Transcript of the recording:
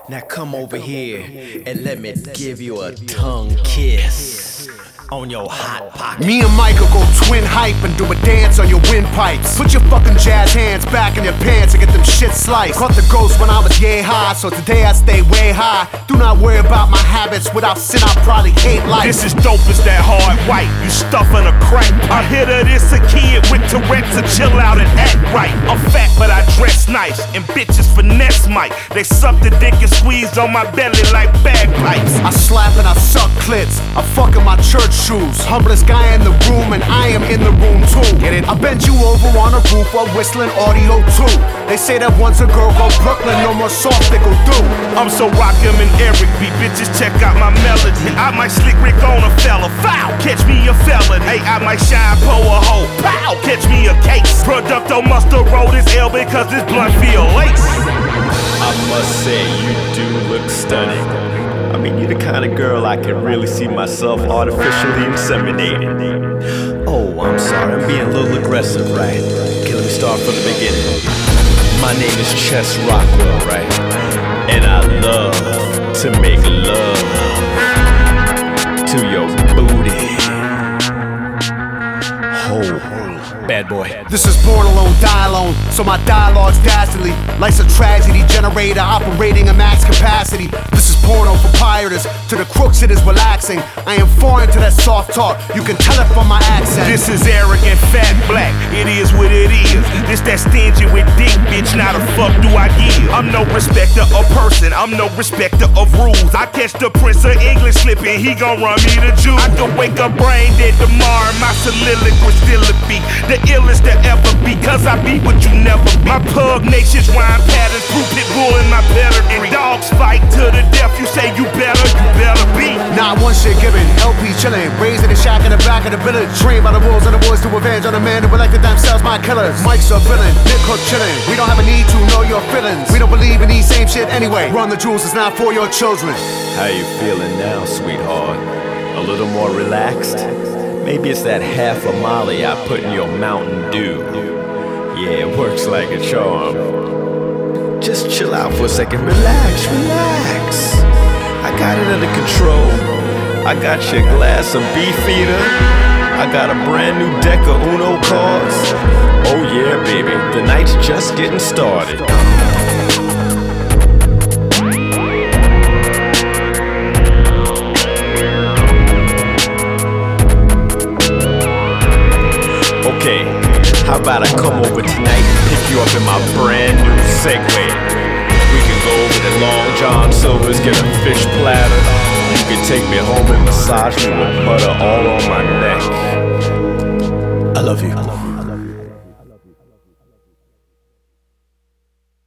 Now come over here and let me give you a tongue kiss on your hot pocket. Me and Michael go twin hype and do a dance on your windpipes. Put your fucking jazz hands back in your pants and get them shit sliced. Caught the ghost when I was yay high, so today I stay way high. Do not worry about my habits, without sin I probably hate life. This is dope as that hard white, you stuffing a crack pipe. I hit her this a kid with Tourette's to chill out and act right. I'm fat but I dress nice, and bitches finesse Mike. They suck the dick and squeeze on my belly like bagpipes. I slap and I suck clits, I fuck in my church shoes. Humblest guy in the room and I am in the room too. Get it? I bend you over on a roof while whistling audio too. They say that once a girl go Brooklyn, no more soft they go do. I'm so Rakim and Eric B, bitches check out my melody. I might slick Rick on a fella, foul, catch me a felon. Hey, I might shine po a hoe, pow, catch me a case. Producto musta roll this L because this blunt feel lace. I must say, you do look stunning. I mean, you're the kind of girl I can really see myself artificially inseminating. Oh, I'm sorry, I'm being a little aggressive, right? Okay, let me start from the beginning. My name is Chess Rockwell, right? And I love to make love to your booty. Bad boy. This is born alone, die alone, so my dialogue's dastardly. Life's a tragedy generator operating at max capacity. This is porno for pirates, to the crooks it is relaxing. I am foreign to that soft talk, you can tell it from my accent. This is arrogant fat black, it is what it is. This that stingy with dick, bitch, now the fuck do I give? I'm no respecter of person, I'm no respecter of rules. I catch the Prince of English slipping, he gon' run me the Jew. I could wake up brain dead tomorrow, my soliloquy still a beat. The illest to ever be, cause I be what you never be. My pugnacious rhyme patterns prove pit bull in my pedigree. Dogs fight to the death, you say you better be. Not one shit given, LP chillin', raised in the shack in the back of the village. Trained by the wolves and the boys to avenge on the man who elected themselves my killers. Mike's a villain, Nick Hook chillin'. We don't have a need to know your feelings. We don't believe in these same shit anyway. Run the jewels, it's not for your children. How you feeling now, sweetheart? A little more relaxed? Maybe it's that half a Molly I put in your Mountain Dew. Yeah, it works like a charm. Just chill out for a second, relax. I got it under control. I got your glass of Beefeater. I got a brand new deck of Uno cards. Oh yeah, baby, the night's just getting started. Okay, how about I come over tonight and pick you up in my brand new Segway? We can go over to Long John Silver's, get a fish platter. You can take me home and massage me with butter all on my neck.